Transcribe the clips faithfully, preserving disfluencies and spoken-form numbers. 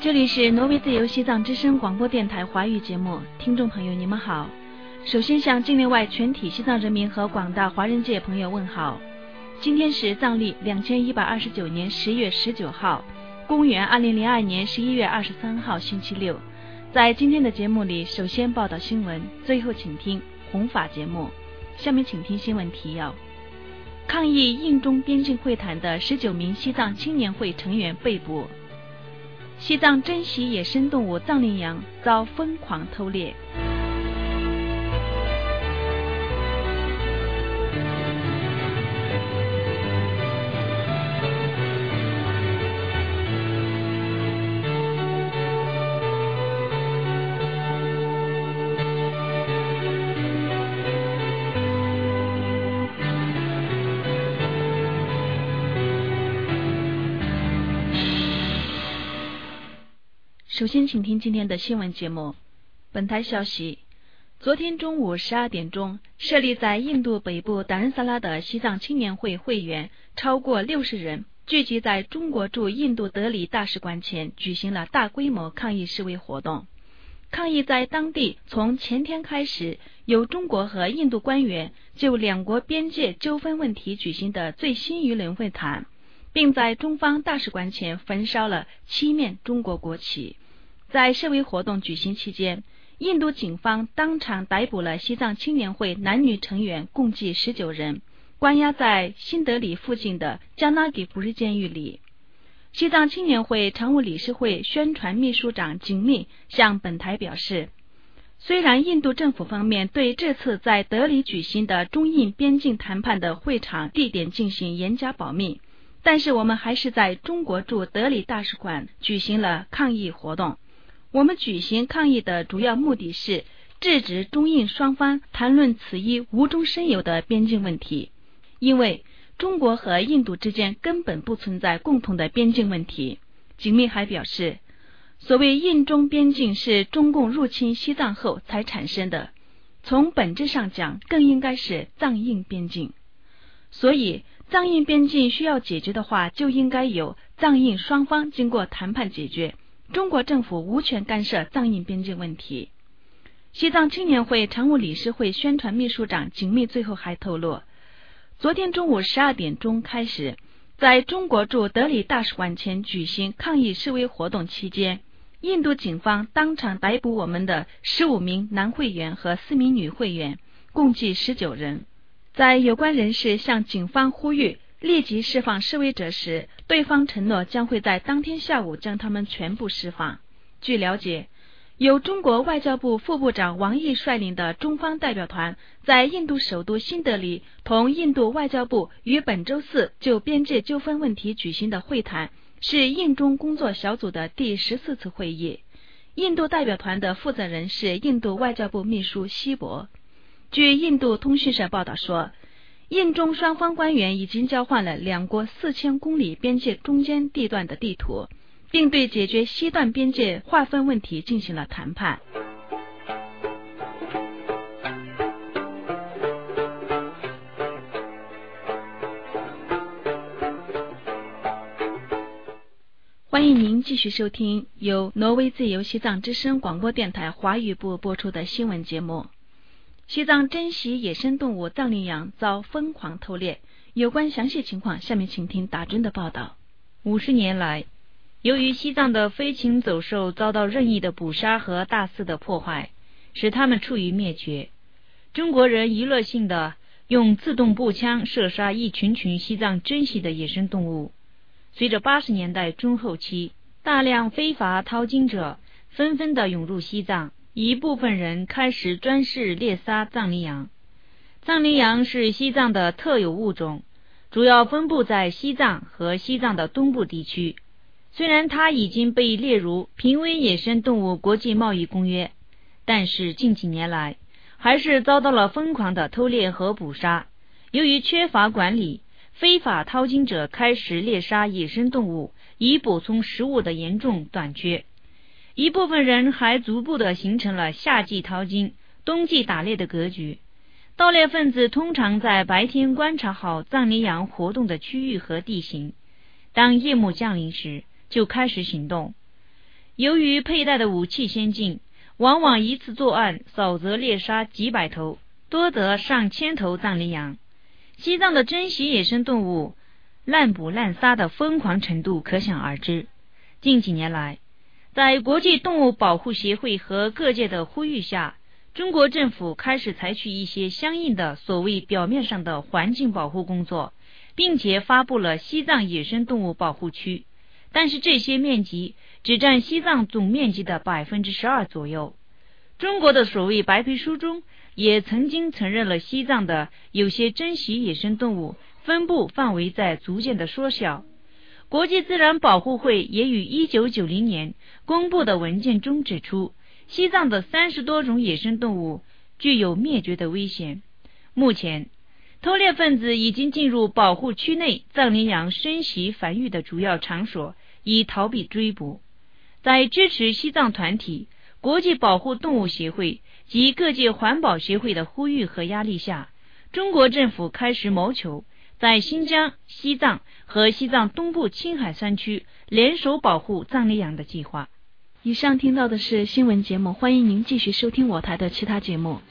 这里是挪威自由西藏之声广播电台华语节目，听众朋友你们好。首先向境内外全体西藏人民和广大华人界朋友问好。今天是藏历两千一百二十九年十月十九号，公元二零零二年十一月二十三号星期六。在今天的节目里，首先报道新闻，最后请听弘法节目。下面请听新闻提要：抗议印中边境会谈的十九名西藏青年会成员被捕。西藏珍稀野生动物藏羚羊遭疯狂偷猎。首先请听今天的新闻节目。本台消息，昨天中午十二点钟，设立在印度北部达仁萨拉的西藏青年会会员超过六十人，聚集在中国驻印度德里大使馆前，举行了大规模抗议示威活动。抗议在当地从前天开始，由中国和印度官员就两国边界纠纷问题举行的最新一轮会谈，并在中方大使馆前焚烧了七面中国国旗。在示威活动举行期间，印度警方当场逮捕了西藏青年会男女成员共计十九人，关押在新德里附近的加纳吉布日监狱里。西藏青年会常务理事会宣传秘书长景密向本台表示，虽然印度政府方面对这次在德里举行的中印边境谈判的会场地点进行严加保密，但是我们还是在中国驻德里大使馆举行了抗议活动。我们举行抗议的主要目的是制止中印双方谈论此一无中生有的边境问题，因为中国和印度之间根本不存在共同的边境问题。景密还表示，所谓印中边境是中共入侵西藏后才产生的，从本质上讲更应该是藏印边境，所以藏印边境需要解决的话，就应该由藏印双方经过谈判解决，中国政府无权干涉藏印边境问题。西藏青年会常务理事会宣传秘书长景密最后还透露，昨天中午十二点钟开始，在中国驻德里大使馆前举行抗议示威活动期间，印度警方当场逮捕我们的十五名男会员和四名女会员，共计十九人。在有关人士向警方呼吁立即释放示威者时，对方承诺将会在当天下午将他们全部释放。据了解，由中国外交部副部长王毅率领的中方代表团在印度首都新德里同印度外交部于本周四就边界纠纷问题举行的会谈，是印中工作小组的第十四次会议。印度代表团的负责人是印度外交部秘书希博。据印度通讯社报道说，印中双方官员已经交换了两国四千公里边界中间地段的地图，并对解决西段边界划分问题进行了谈判。欢迎您继续收听由挪威自由西藏之声广播电台华语部播出的新闻节目。西藏珍稀野生动物藏羚羊遭疯狂偷猎，有关详细情况，下面请听打针的报道。 五十年来，由于西藏的飞禽走兽遭到任意的捕杀和大肆的破坏，使它们处于灭绝。中国人娱乐性的用自动步枪射杀一群群西藏珍稀的野生动物。随着八十年代中后期，大量非法淘金者纷纷的涌入西藏，一部分人开始专事猎杀藏羚羊。藏羚羊是西藏的特有物种，主要分布在西藏和西藏的东部地区。虽然它已经被列入濒危野生动物国际贸易公约，但是近几年来还是遭到了疯狂的偷猎和捕杀。由于缺乏管理，非法淘金者开始猎杀野生动物，以补充食物的严重短缺。一部分人还逐步的形成了夏季淘金、冬季打猎的格局。盗猎分子通常在白天观察好藏羚羊活动的区域和地形，当夜幕降临时就开始行动。 由于佩戴的武器先进，往往一次作案，少则猎杀几百头，多则上千头藏羚羊。西藏的珍稀野生动物滥捕滥杀的疯狂程度可想而知。近几年来，在国际动物保护协会和各界的呼吁下，中国政府开始采取一些相应的所谓表面上的环境保护工作，并且发布了西藏野生动物保护区，但是这些面积只占西藏总面积的百分之十二左右。中国的所谓白皮书中也曾经承认了西藏的有些珍稀野生动物分布范围在逐渐的缩小。国际自然保护会也于一九九零年公布的文件中指出，西藏的三十多种野生动物具有灭绝的危险。目前，偷猎分子已经进入保护区内藏羚羊生息繁育的主要场所，以逃避追捕。在支持西藏团体、国际保护动物协会及各界环保协会的呼吁和压力下，中国政府开始谋求在新疆、西藏和西藏东部青海山区联手保护藏羚羊的计划。 以上听到的是新闻节目，欢迎您继续收听我台的其他节目。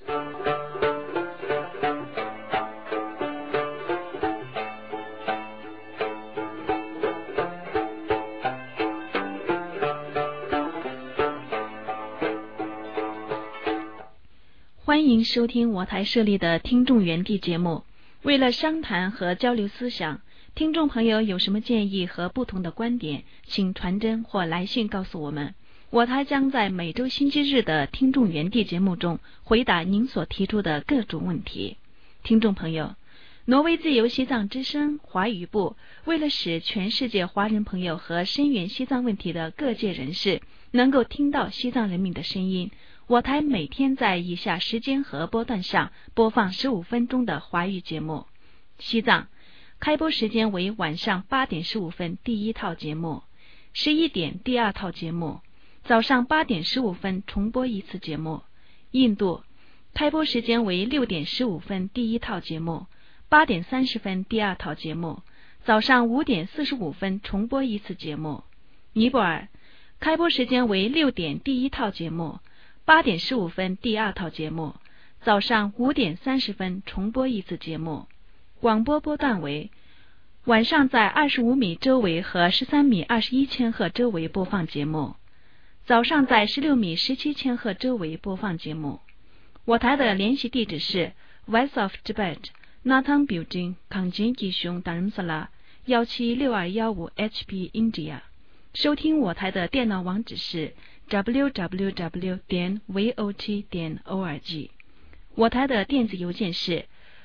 欢迎收听我台设立的听众园地节目。为了商谈和交流思想，听众朋友有什么建议和不同的观点，请传真或来信告诉我们。我台将在每周星期日的听众园地节目中回答您所提出的各种问题。听众朋友，挪威自由西藏之声华语部为了使全世界华人朋友和声援西藏问题的各界人士能够听到西藏人民的声音，我台每天在以下时间和波段上播放十五分钟的华语节目。西藏开播时间为晚上八点十五分第一套节目，十一点第二套节目，早上八点十五分重播一次节目。印度开播时间为六点十五分第一套节目，八点三十分第二套节目，早上五点四十五分重播一次节目。尼泊尔开播时间为六点第一套节目，八点十五分第二套节目，早上五点三十分重播一次节目。广播波段为晚上在二十五米周围和十三米二十一千赫周围播放节目，早上在十六米十七千赫周围播放节目。我台的联系地址是 Voice of Tibet Nathang Building Kangjin Gishong Dharamsala 一七六二一五 H P India。 收听我台的电脑网址是 double-u double-u double-u 点 v o t 点 org。 我台的电子邮件是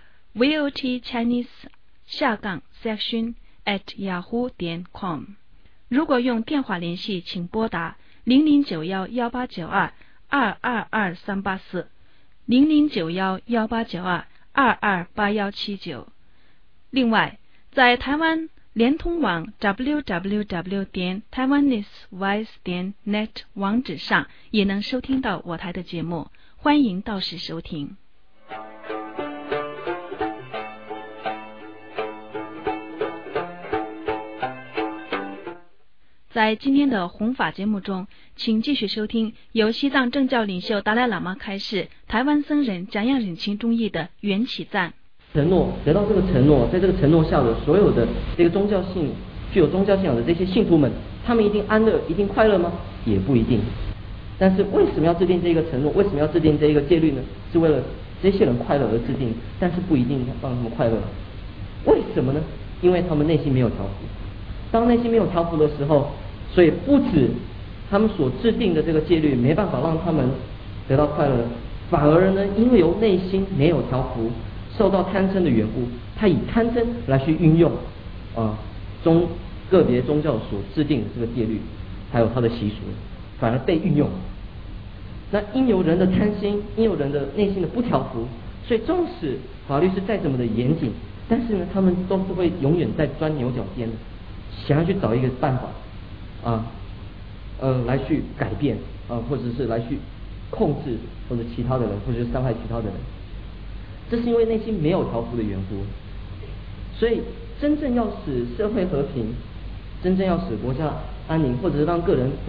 v o t chinese 下杠 section at yahoo 点 com。 如果用电话联系，请拨打零零九幺幺八九二二二二三八四，零零九幺幺八九二二二八幺七九。另外，在台湾联通网 double-u double-u double-u 点 taiwanese voice 点 net 网址上也能收听到我台的节目，欢迎到时收听。在今天的弘法节目中，请继续收听由西藏政教领袖达赖喇嘛开示台湾僧人讲样忍情中义的缘起赞。 承诺得到这个承诺，在这个承诺下的所有的这个宗教信具有宗教信仰的这些信徒们，他们一定安乐，一定快乐吗？也不一定。但是为什么要制定这个承诺？为什么要制定这一个戒律呢？是为了这些人快乐而制定，但是不一定让他们快乐。为什么呢？因为他们内心没有调伏。当内心没有调伏的时候，所以不止他们所制定的这个戒律没办法让他们得到快乐，反而呢，因为由内心没有调伏，受到贪嗔的缘故，他以贪嗔来去运用啊宗个别宗教所制定的这个戒律，还有他的习俗，反而被运用。那因由人的贪心，因由人的内心的不调伏，所以纵使法律是再怎么的严谨，但是呢，他们都是会永远在钻牛角尖的，想要去找一个办法啊，呃，来去改变啊，或者是来去控制或者其他的人，或者是伤害其他的人。这是因为内心没有调伏的缘故。所以真正要使社会和平，真正要使国家安宁，或者是让个人活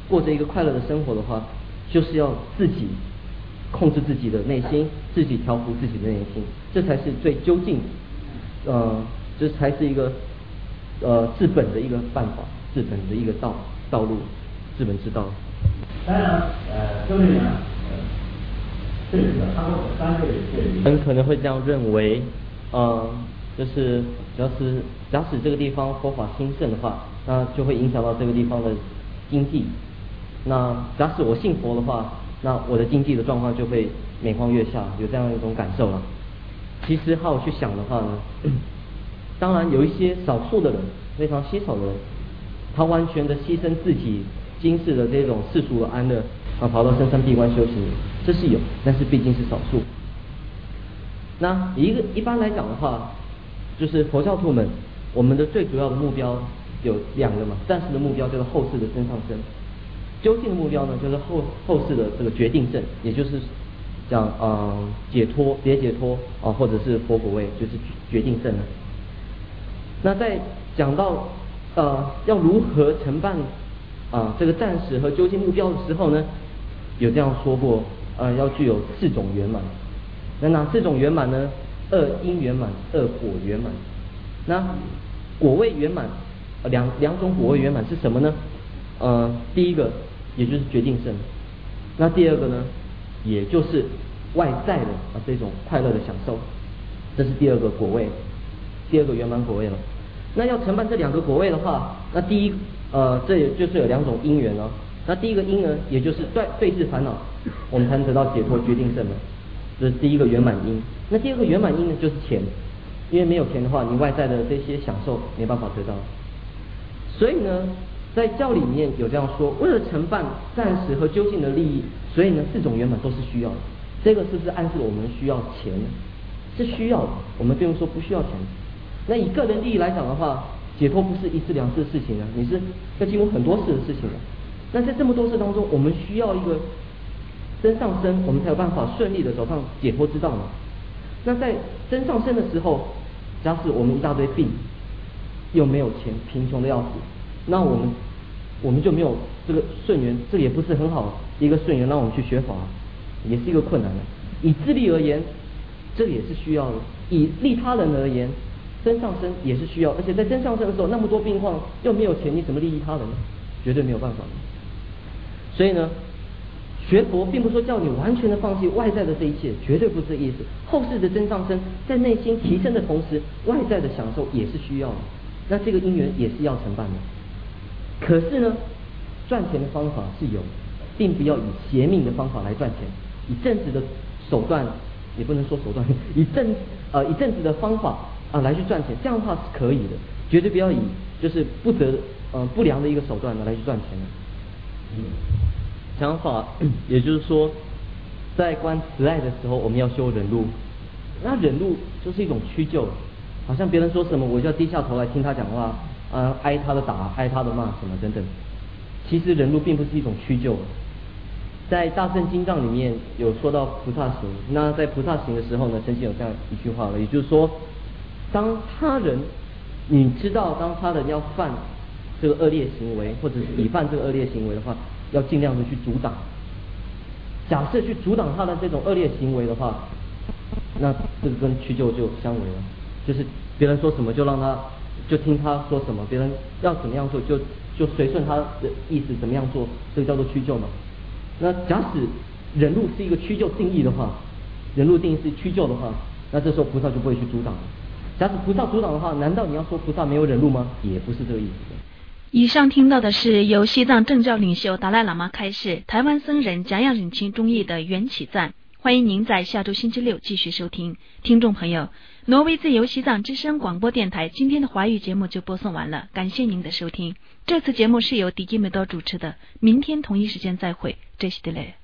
过着一个快乐的生活的话，就是要自己控制自己的内心，自己调服自己的内心，这才是最究竟，呃，这才是一个呃治本的一个办法，治本的一个道道路，治本之道。 当然，呃，周律呢，呃，这个他会有三个对于， 很可能会这样认为，呃，就是只要是假使这个地方佛法兴盛的话，那就会影响到这个地方的经济。那假使我信佛的话，那我的经济的状况就会每况愈下，有这样一种感受了。其实好好去想的话呢，当然有一些少数的人，非常稀少的人，他完全的牺牲自己今世的这种世俗的安乐啊，跑到深山闭关修行，这是有，但是毕竟是少数。那一个一般来讲的话，就是佛教徒们，我们的最主要的目标有两个嘛，暂时的目标就是后世的增上生，究竟的目标呢，就是后后世的这个决定证，也就是讲呃解脱别解脱啊，或者是佛果位，就是决定证了。那在讲到呃要如何承办啊这个暂时和究竟目标的时候呢，有这样说过，呃要具有四种圆满。那哪四种圆满呢？二因圆满，二果圆满。那果位圆满，呃、两两种果位圆满是什么呢？呃，第一个也就是决定胜，那第二个呢，也就是外在的啊这种快乐的享受，这是第二个果位，第二个圆满果位了。那要承办这两个果位的话，那第一呃这也就是有两种因缘哦。那第一个因呢，也就是对对治烦恼，我们才能得到解脱决定胜了，这是第一个圆满因。那第二个圆满因呢，就是钱，因为没有钱的话，你外在的这些享受没办法得到。所以呢，在教里面有这样说，为了承办暂时和究竟的利益，所以呢四种圆满都是需要的。这个是不是暗示我们需要钱呢？是需要的，我们并不是说不需要钱。那以个人利益来讲的话，解脱不是一次两次的事情啊，你是要经过很多次的事情的。那在这么多事当中，我们需要一个真上升，我们才有办法顺利的走上解脱之道嘛。那在真上升的时候，假使我们一大堆病，又没有钱，贫穷的要死，那我们我们就没有这个顺缘，这也不是很好一个顺缘让我们去学法，也是一个困难的。以自利而言，这个也是需要的；以利他人而言，真上升也是需要。而且在真上升的时候，那么多病况又没有钱，你怎么利益他人呢？绝对没有办法。所以呢，学佛并不是说叫你完全的放弃外在的这一切，绝对不是这意思。后世的真上升，在内心提升的同时，外在的享受也是需要的。那这个因缘也是要承办的。可是呢，赚钱的方法是有，并不要以邪命的方法来赚钱，以正直的手段，也不能说手段，以正呃以正直的方法啊来去赚钱，这样的话是可以的，绝对不要以就是不得呃不良的一个手段呢来去赚钱的。嗯，想法也就是说，在观慈爱的时候，我们要修忍辱。那忍辱就是一种屈就，好像别人说什么，我就要低下头来听他讲话，啊，挨他的打，挨他的骂，什么等等。其实忍辱并不是一种屈就。在大乘经藏里面有说到菩萨行，那在菩萨行的时候呢，曾经有这样一句话了，也就是说，当他人你知道，当他人要犯这个恶劣行为，或者是已犯这个恶劣行为的话，要尽量的去阻挡。假设去阻挡他的这种恶劣行为的话，那这个跟屈就就相违了，就是别人说什么就让他就听他说什么，别人要怎么样做就就随顺他的意思怎么样做，这个叫做屈就嘛。那假使忍辱是一个屈就定义的话，忍辱定义是屈就的话，那这时候菩萨就不会去阻挡了。假使菩萨阻挡的话，难道你要说菩萨没有忍辱吗？也不是这个意思。 以上听到的是由西藏政教领袖达赖喇嘛开示台湾僧人讲养忍清中译的缘起赞，欢迎您在下周星期六继续收听。听众朋友，挪威自由西藏之声广播电台今天的华语节目就播送完了，感谢您的收听。这次节目是由迪基梅多主持的，明天同一时间再会，这是的嘞。